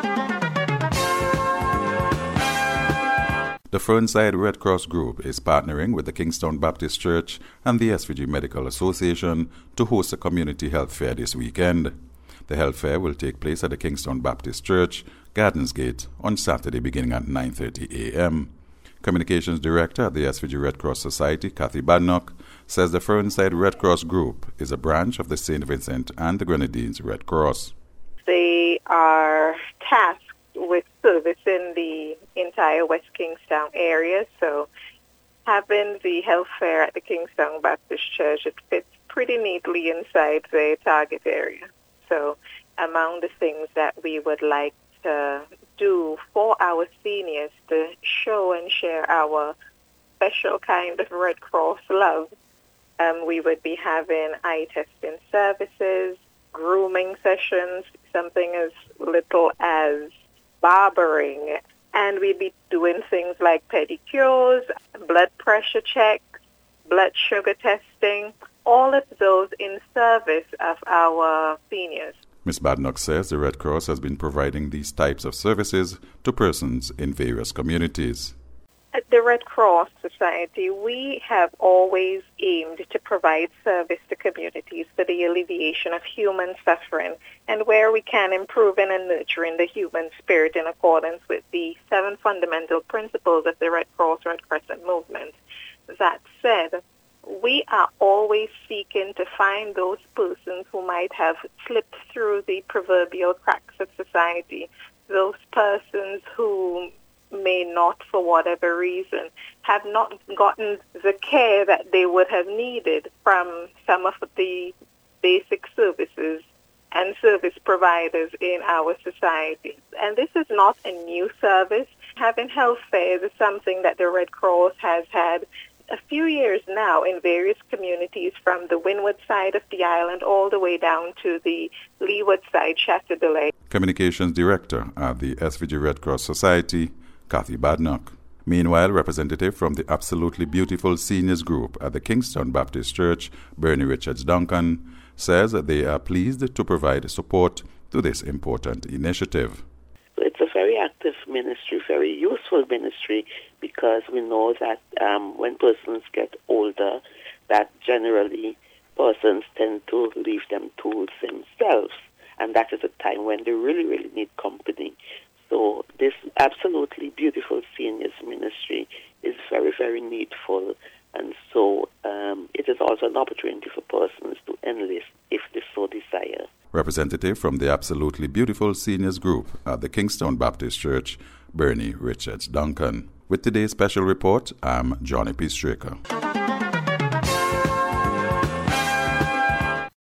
The Fernside Red Cross Group is partnering with the Kingstown Baptist Church and the SVG Medical Association to host a community health fair this weekend. The health fair will take place at the Kingstown Baptist Church, Gardens Gate, on Saturday beginning at 9:30 a.m. Communications Director at the SVG Red Cross Society, Kathy Badnock, says the Fernside Red Cross Group is a branch of the St. Vincent and the Grenadines Red Cross. They are tasked with servicing the entire West Kingstown area, so having the health fair at the Kingstown Baptist Church, it fits pretty neatly inside the target area. So among the things that we would like to do for our seniors to show and share our special kind of Red Cross love, we would be having eye testing services, grooming sessions, something as little as barbering, and we'd be doing things like pedicures, blood pressure checks, blood sugar testing, all of those in service of our seniors. Ms. Badnock says the Red Cross has been providing these types of services to persons in various communities. At the Red Cross Society, we have always aimed to provide service to communities for the alleviation of human suffering and where we can improving and nurturing the human spirit in accordance with the 7 fundamental principles of the Red Cross Red Crescent movement. That said, we are always seeking to find those persons who might have slipped through the proverbial cracks of society, those persons who may not, for whatever reason, have not gotten the care that they would have needed from some of the basic services and service providers in our society. And this is not a new service. Having health fairs is something that the Red Cross has had a few years now in various communities from the windward side of the island all the way down to the leeward side, Chateaudelay. Communications Director at the SVG Red Cross Society, Kathy Badnock. Meanwhile, representative from the Absolutely Beautiful Seniors Group at the Kingstown Baptist Church, Bernie Richards Duncan, says that they are pleased to provide support to this important initiative. It's a very active ministry, very useful ministry, because we know that when persons get older, that generally persons tend to leave them to themselves, and that is a time when they really, really need company. So this Absolutely Beautiful Seniors Ministry is very, very needful, and so it is also an opportunity for persons to enlist if they so desire. Representative from the Absolutely Beautiful Seniors Group at the Kingstown Baptist Church, Bernie Richards Duncan. With today's special report, I'm Johnny P. Straker.